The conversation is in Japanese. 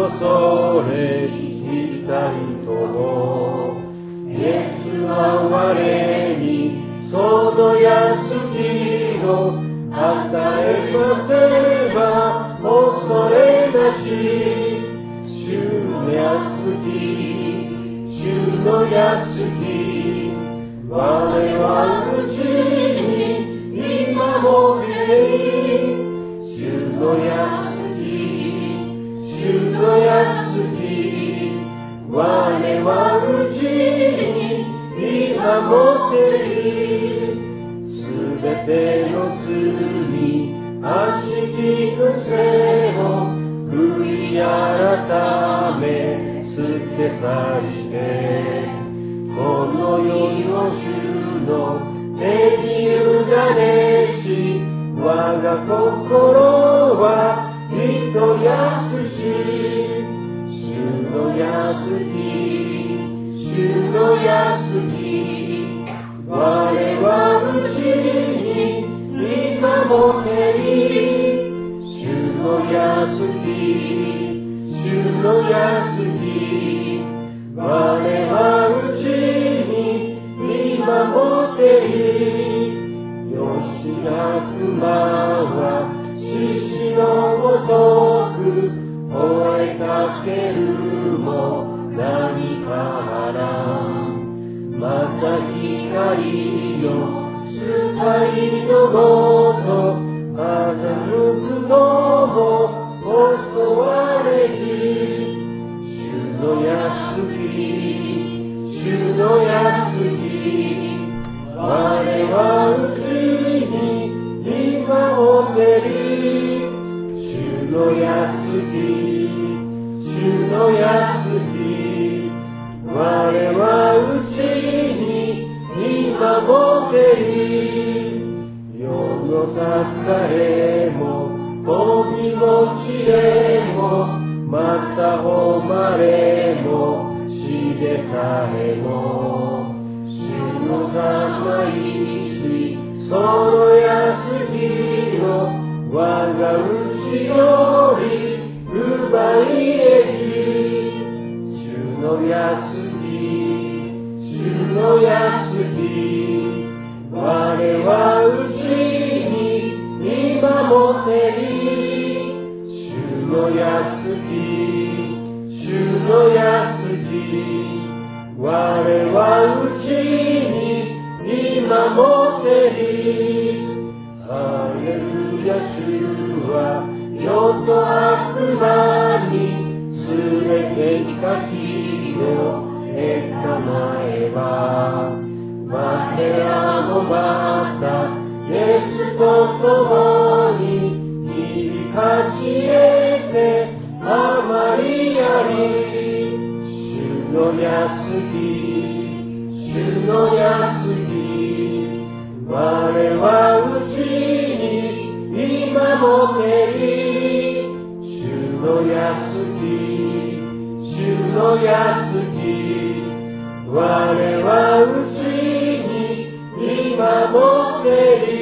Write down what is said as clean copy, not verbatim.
それ光るとイエスは我にその安きを与えませば恐れなし。主の安き、主の安き、我はうちに今もいる。主の安き、主の安き、我はうちに今もいる。すべての罪、悪しき癖を悔い改め捨て去りて、この世の主の手に委ねし、我が心は人安し。主の安き、主の安き、我はうちに今もてい。主の安き、主の安き、我はうちに今もてい。よしな熊は獅子のごとく吠えかけるも何からまた光よ光のごと欺くのも襲われじ。主の安き、主の安き、我はうちに今もてり。主の安き、主の安き、我はうちに今もてり。世の栄も富も知恵もまた誉れも死でさえも主の玉石その安きを我がうちより奪い得じ。主の安き、主の安き、我はうちに今もてり。主の安き、主の安き、我はうちに今もてり。ハレルヤ主は世と悪魔にすべてに勝ちを得たまえば我らもまたイエスと共に日々勝ち得てあまりあり。主の安き、主の安き、我はうちに今もてり。主の安き、主の安き、我はうちに今もてり。